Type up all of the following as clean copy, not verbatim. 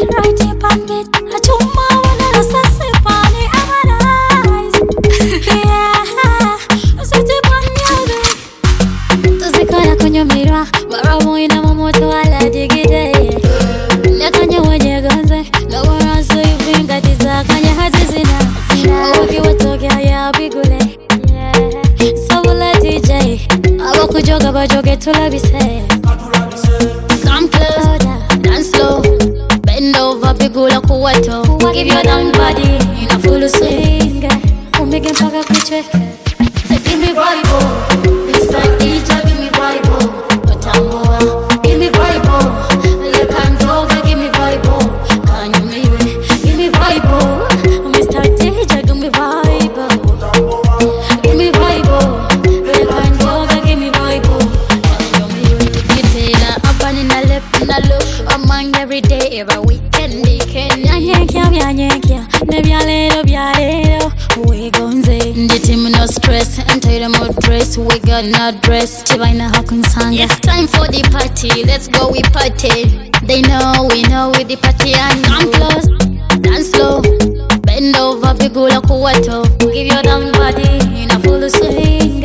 right hip and beat. I chumma wanna rasa sepani amanize. Yeah, sati panyade. Tuzikana kunyumira, baramu ina mamoto wala digide. Lekanya waje ganze, lawara so ivinga tizakanya hazizina. Ogi watogya ya bigule. Sabula DJ, abakujoga bajoge tulabise. Come closer, dance slow, bend over, bigula kuwato. Give your down body in a full swing. Umege mpaka kucheke. So give me vibe, Mr. DJ, give me vibe. Otambua, give me vibe. Lekandoga, give me vibe. Kanyumiwe, give me vibe. Mr. DJ, give me vibe. Give me vibe. Lekandoga, give me vibe. Kanyumiwe, kitela up in a lip in a look among every day, every weekend. Nyanyekia, nebyalero byalero. We gonze, nditimu no stress. Enter the mood dress, we got no dress. Tibaina hakunsanga. It's time for the party, let's go we party. They know, we know with the party and come close, dance slow, bend over, bigula kuwato. Give your down body in a full swing.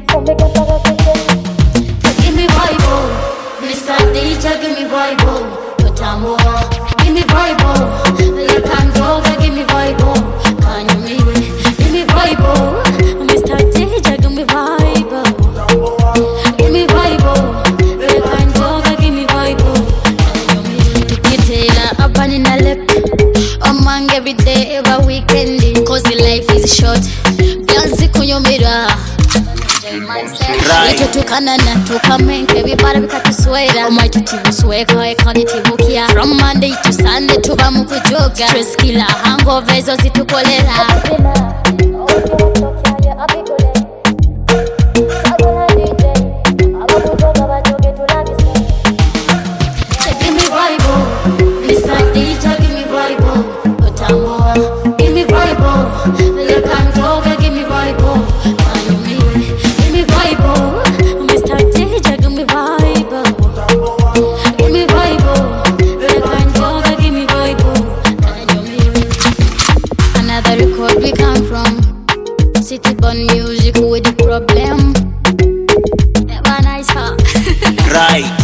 So give me vibe, Mr. DJ, give me vibe. Otambua, give me vibe. Lekandoga, give me vibe. Kanyumiwe, give me vibe. Mr. DJ, give me vibe. Give me vibe. Lekandoga, give me vibe. Kanyumiwe, kitela up in a lip among every day, every weekend. Cause the life is short. Byanzi kunyumira. Right. Tukanana, tukamenke, bibara bikatuswera. Omaitu tibusweka, ekandi tibukia. From Monday to Sunday, tuba mukujoga. Stress killer, hangover ezo zitukolera. Give me vibe, Mr. DJ, give me vibe. Otambua, give me vibe. Lekandoga, give me vibe. Give me vibe, Mr. DJ, give me vibe. Give me vibe, Lekandoga, give me vibe. Another record we come from City Bun Music with the problem. Never nice, huh? Right.